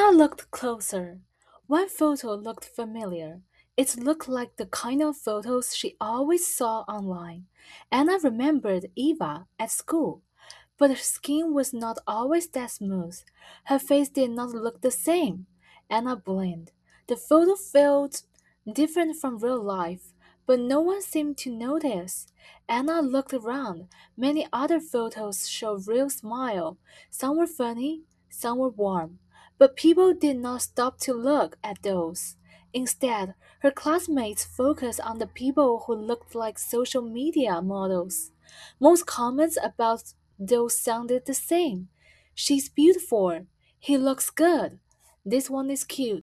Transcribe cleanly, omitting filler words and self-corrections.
Anna looked closer. One photo looked familiar. It looked like the kind of photos she always saw online. Anna remembered Eva at school, but her skin was not always that smooth. Her face did not look the same. Anna blinked. The photo felt different from real life, but no one seemed to notice. Anna looked around. Many other photos showed real smile. Some were funny, some were warm. But people did not stop to look at those. Instead, her classmates focused on the people who looked like social media models. Most comments about those sounded the same. She's beautiful. He looks good. This one is cute.